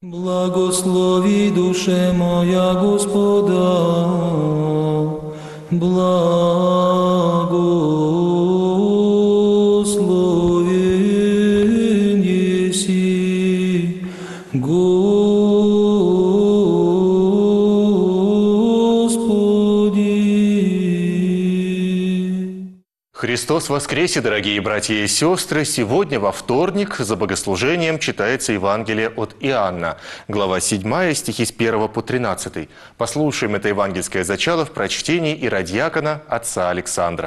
Благослови душе моя Господа, благословен еси, Господи. Христос воскресе, дорогие братья и сестры! Сегодня, во вторник, за богослужением читается Евангелие от Иоанна, глава 7, стихи с 1 по 13. Послушаем это евангельское зачало в прочтении иродиакона отца Александра.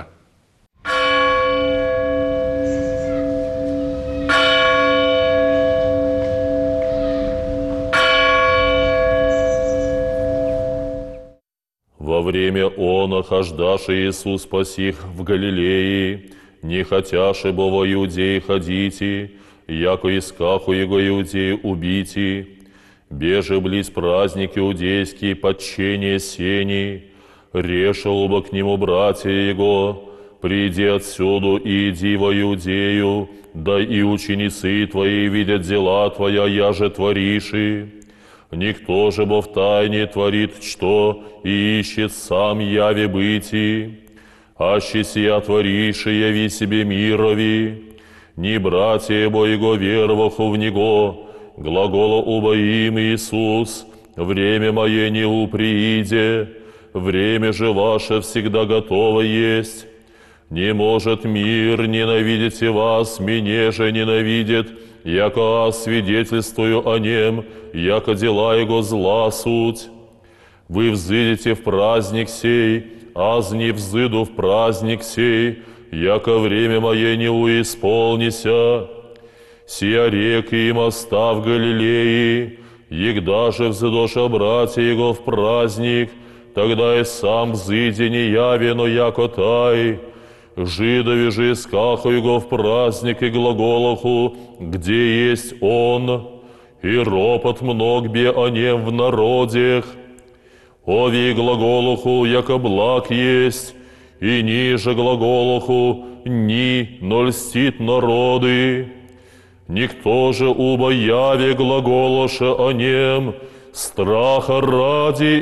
Во время она, хождаши Иисус спасих в Галилее, не хотяши бо во Иудеи ходите, яко искаху его Иудеи убити, беже близ праздник иудейский, подчение сени, решил бы к нему братья его, приди отсюда и иди во Иудею, да и ученицы твои видят дела твоя, яже твориши. Никто же бо в тайне творит что, и ищет сам яви быти. Аще сия твориши, яви себе мирови. Не братья бо его верваху в него, глагола убоим Иисус, время мое не уприиде, время же ваше всегда готово есть. Не может мир ненавидеть вас, меня же ненавидит, яко свидетельствую о нем, яко дела его зла суть. Вы взыдете в праздник сей, аз не взыду в праздник сей, яко время мое не уисполнися. Сия реки и моста в Галилее, егда же взыдоша братья его в праздник, тогда и сам взыди не явено, яко тай. Жидови же искаху его в праздник и глаголаху, где есть он, и ропот мног бе о нем в народех. Ови глаголаху, яко благ есть, и ниже глаголаху, ни, но льстит народы. Никто же убо яве глаголоша о нем, страха ради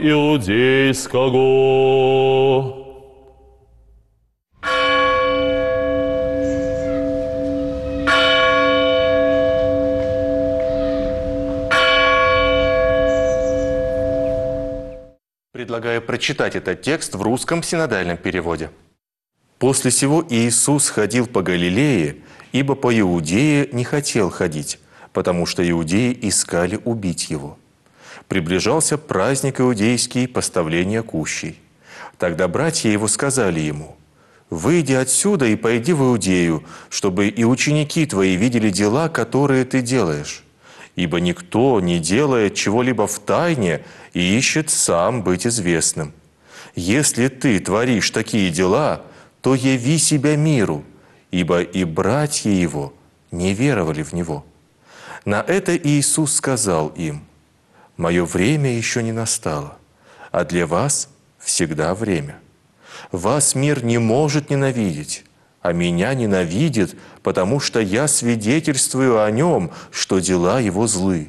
иудейского. Предлагаю прочитать этот текст в русском синодальном переводе. «После сего Иисус ходил по Галилее, ибо по Иудее не хотел ходить, потому что иудеи искали убить его. Приближался праздник иудейский, поставления кущей. Тогда братья его сказали ему: «Выйди отсюда и пойди в Иудею, чтобы и ученики твои видели дела, которые ты делаешь. Ибо никто не делает чего-либо в тайне и ищет сам быть известным. Если ты творишь такие дела, то яви себя миру, ибо и братья его не веровали в него». На это Иисус сказал им: «Мое время еще не настало, а для вас всегда время. Вас мир не может ненавидеть, а меня ненавидит, потому что я свидетельствую о нем, что дела его злы.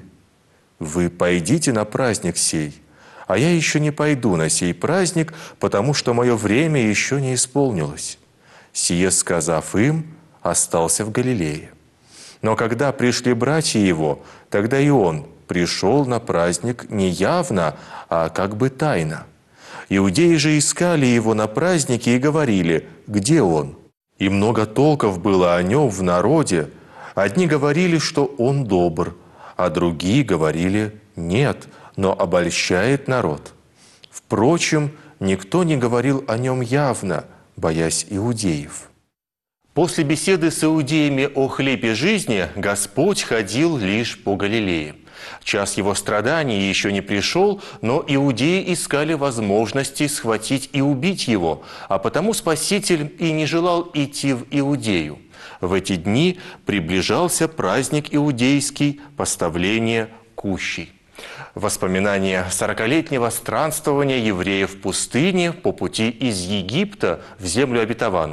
Вы пойдите на праздник сей, а я еще не пойду на сей праздник, потому что мое время еще не исполнилось». Сие сказав им, остался в Галилее. Но когда пришли братья его, тогда и он пришел на праздник не явно, а как бы тайно. Иудеи же искали его на празднике и говорили: «Где он?» И много толков было о нем в народе. Одни говорили, что он добр, а другие говорили: «Нет, но обольщает народ». Впрочем, никто не говорил о нем явно, боясь иудеев. После беседы с иудеями о хлебе жизни Господь ходил лишь по Галилее. Час его страданий еще не пришел, но иудеи искали возможности схватить и убить его, а потому Спаситель и не желал идти в Иудею. В эти дни приближался праздник иудейский, поставление кущей. Воспоминания 40-летнего странствования евреев в пустыне по пути из Египта в землю обетованную.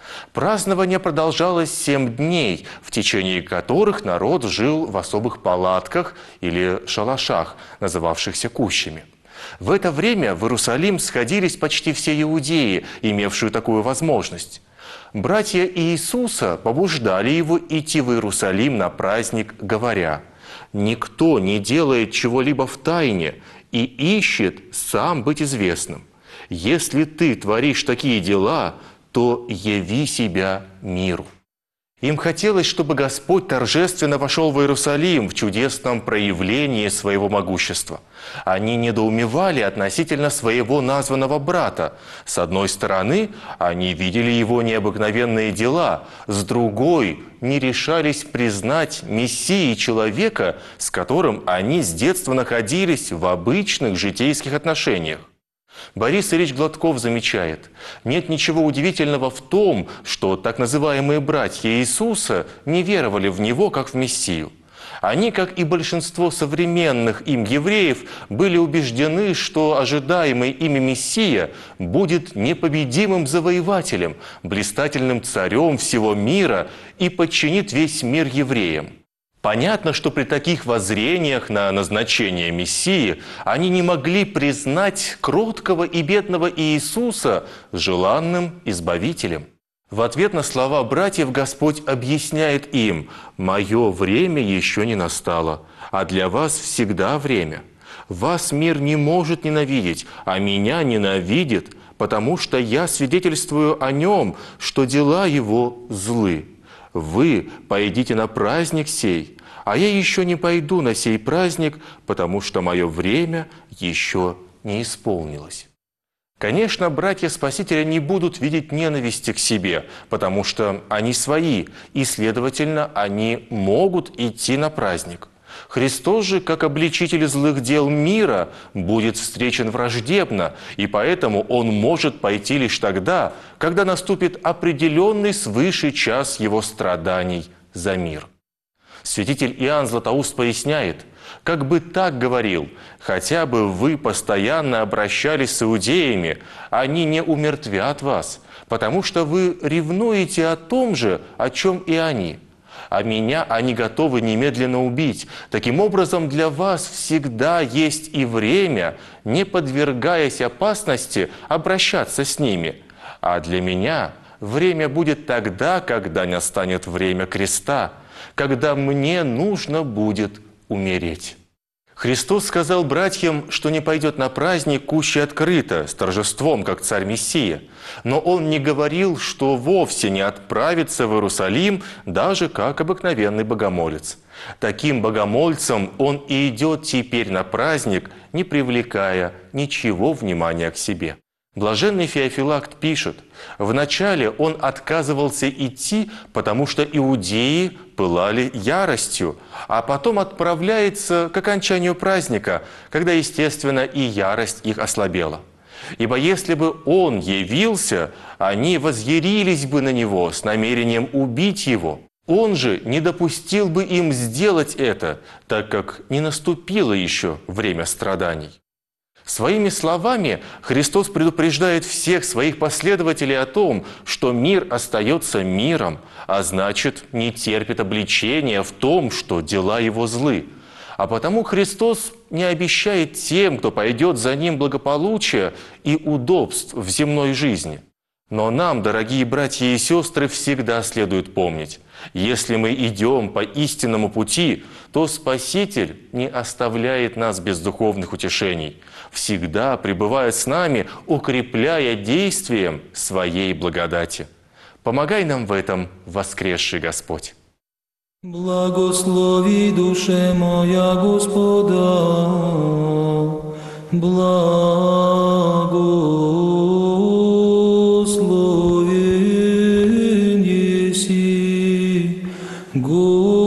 Празднование продолжалось 7 дней, в течение которых народ жил в особых палатках или шалашах, называвшихся кущами. В это время в Иерусалим сходились почти все иудеи, имевшие такую возможность. Братья Иисуса побуждали его идти в Иерусалим на праздник, говоря: «Никто не делает чего-либо в тайне и ищет сам быть известным. Если ты творишь такие дела, то яви себя миру». Им хотелось, чтобы Господь торжественно вошел в Иерусалим в чудесном проявлении своего могущества. Они недоумевали относительно своего названного брата. С одной стороны, они видели его необыкновенные дела, с другой – не решались признать Мессией человека, с которым они с детства находились в обычных житейских отношениях. Борис Ильич Гладков замечает: нет ничего удивительного в том, что так называемые братья Иисуса не веровали в Него как в Мессию. Они, как и большинство современных им евреев, были убеждены, что ожидаемый ими Мессия будет непобедимым завоевателем, блистательным царем всего мира и подчинит весь мир евреям. Понятно, что при таких воззрениях на назначение Мессии они не могли признать кроткого и бедного Иисуса желанным избавителем. В ответ на слова братьев Господь объясняет им: «Мое время еще не настало, а для вас всегда время. Вас мир не может ненавидеть, а меня ненавидит, потому что я свидетельствую о нем, что дела его злы. Вы пойдите на праздник сей, а я еще не пойду на сей праздник, потому что мое время еще не исполнилось». Конечно, братья Спасителя не будут видеть ненависти к себе, потому что они свои, и, следовательно, они могут идти на праздник. Христос же, как обличитель злых дел мира, будет встречен враждебно, и поэтому Он может пойти лишь тогда, когда наступит определенный свыше час Его страданий за мир. Святитель Иоанн Златоуст поясняет: «Как бы так говорил, хотя бы вы постоянно обращались с иудеями, они не умертвят вас, потому что вы ревнуете о том же, о чем и они. А меня они готовы немедленно убить. Таким образом, для вас всегда есть и время, не подвергаясь опасности, обращаться с ними. А для меня время будет тогда, когда настанет время креста, когда мне нужно будет умереть». Христос сказал братьям, что не пойдет на праздник кущи открыто, с торжеством, как царь-мессия. Но Он не говорил, что вовсе не отправится в Иерусалим, даже как обыкновенный богомолец. Таким богомольцем Он и идет теперь на праздник, не привлекая ничего внимания к себе. Блаженный Феофилакт пишет: «Вначале он отказывался идти, потому что иудеи пылали яростью, а потом отправляется к окончанию праздника, когда, естественно, и ярость их ослабела. Ибо если бы он явился, они возъярились бы на него с намерением убить его. Он же не допустил бы им сделать это, так как не наступило еще время страданий». Своими словами Христос предупреждает всех своих последователей о том, что мир остается миром, а значит, не терпит обличения в том, что дела его злы. А потому Христос не обещает тем, кто пойдет за Ним, благополучия и удобств в земной жизни. Но нам, дорогие братья и сестры, всегда следует помнить: если мы идем по истинному пути, то Спаситель не оставляет нас без духовных утешений, всегда пребывает с нами, укрепляя действием своей благодати. Помогай нам в этом, воскресший Господь. Благослови душе моя Господа, благословен еси, Господи.